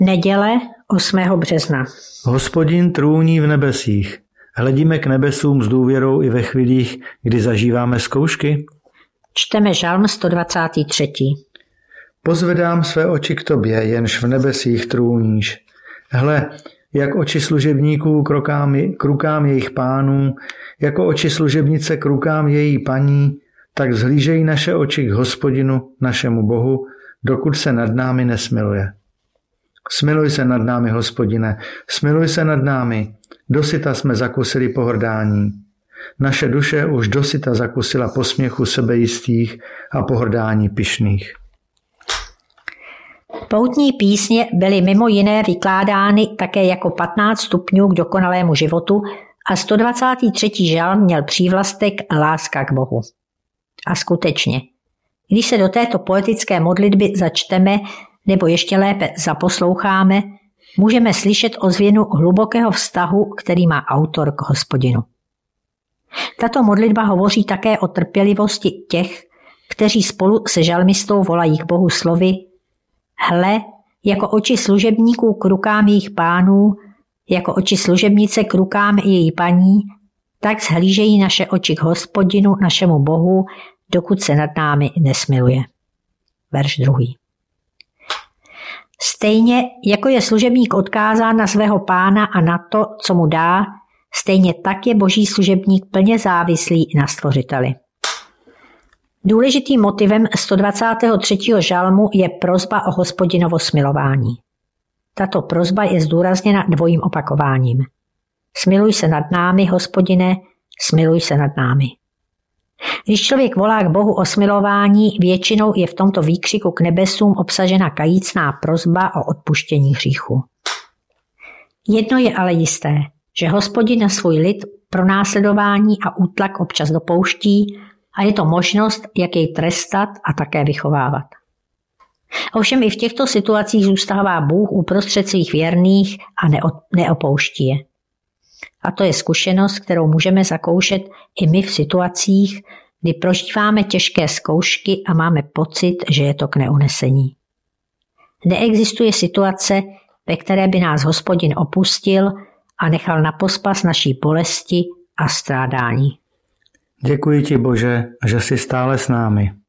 Neděle 8. března. Hospodin trůní v nebesích. Hledíme k nebesům s důvěrou i ve chvílích, kdy zažíváme zkoušky. Čteme žalm 123. Pozvedám své oči k tobě, jenž v nebesích trůníš. Hle, jak oči služebníků k rukám jejich pánů, jako oči služebnice k rukám její paní, tak vzhlížejí naše oči k Hospodinu, našemu Bohu, dokud se nad námi nesmiluje. Smiluj se nad námi, Hospodine, smiluj se nad námi, dosyta jsme zakusili pohrdání. Naše duše už dosyta zakusila posměchu sebejistých a pohrdání pyšných. Poutní písně byly mimo jiné vykládány také jako 15 stupňů k dokonalému životu a 123. žalm měl přívlastek Láska k Bohu. A skutečně, když se do této poetické modlitby začteme nebo ještě lépe zaposloucháme, můžeme slyšet ozvěnu hlubokého vztahu, který má autor k Hospodinu. Tato modlitba hovoří také o trpělivosti těch, kteří spolu se žalmistou volají k Bohu slovy: Hle, jako oči služebníků k rukám jejich pánů, jako oči služebnice k rukám její paní, tak zhlížejí naše oči k Hospodinu, našemu Bohu, dokud se nad námi nesmiluje. Verš 2. Stejně jako je služebník odkázán na svého pána a na to, co mu dá, stejně tak je boží služebník plně závislý na Stvořiteli. Důležitým motivem 123. žalmu je prosba o Hospodinovo smilování. Tato prosba je zdůrazněna dvojím opakováním. Smiluj se nad námi, Hospodine, smiluj se nad námi. Když člověk volá k Bohu o smilování, většinou je v tomto výkřiku k nebesům obsažena kajícná prosba o odpuštění hříchu. Jedno je ale jisté, že Hospodin na svůj lid pronásledování a útlak občas dopouští a je to možnost, jak jej trestat a také vychovávat. Ovšem i v těchto situacích zůstává Bůh uprostřed svých věrných a neopouští je. A to je zkušenost, kterou můžeme zakoušet i my v situacích, kdy prožíváme těžké zkoušky a máme pocit, že je to k neunesení. Neexistuje situace, ve které by nás Hospodin opustil a nechal na pospas naší bolesti a strádání. Děkuji ti, Bože, že jsi stále s námi.